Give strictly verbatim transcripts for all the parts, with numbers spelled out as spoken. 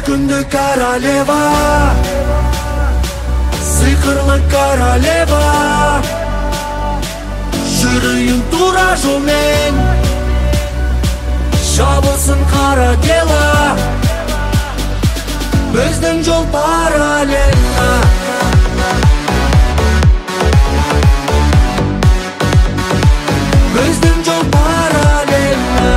Сүйкімді королева, сиқырлы королева, жүрейін тура жолмен, жабылсын қара дела, біздің жол параллельно. Біздің жол параллельно.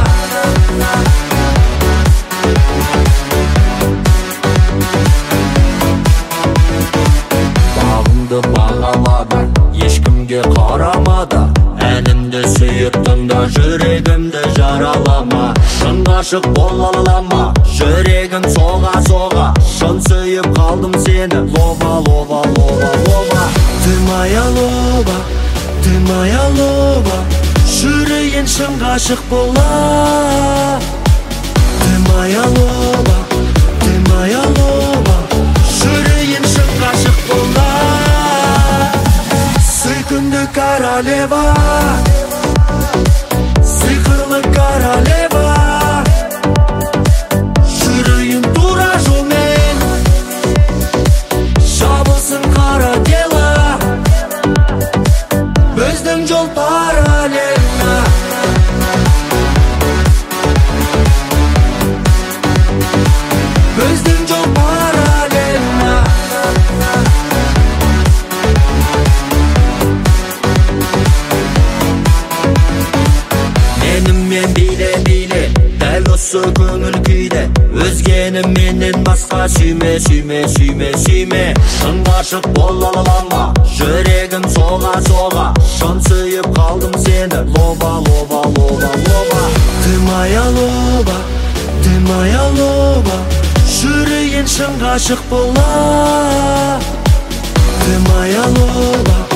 Бағыңды бағалады, ешкімге қарамады, әнімді сүйіп тыңда, жүрегімді жаралама. Шын ғашық бола алама, жүрегім соға-соға, шын сүйіп қалдым сені, лоба, лоба, лоба, лоба. Ты моя лоба, ты моя лоба, жүрейін шын ғашық бола. Ты моя лоба, ты моя лоба, жүрейін шын ғашық бола. Сүйкімді королева, сиқырлы королева, жүрейін тура жолмен, жабылсын қара дела, біздің жол параллельно. Біздің жол параллельно. Менімен биле-биле, дәл осы көңіл күйде, өзгені менен басқа сүйме, сүйме, сүйме, сүйме. Шын ғашық бола алама, жүрегім соға-соға, шын сүйіп қалдым сені, лоба, лоба, лоба, лоба. Ты моя лоба, ты моя лоба, жүрейін шын ғашық бола. Ты моя лоба,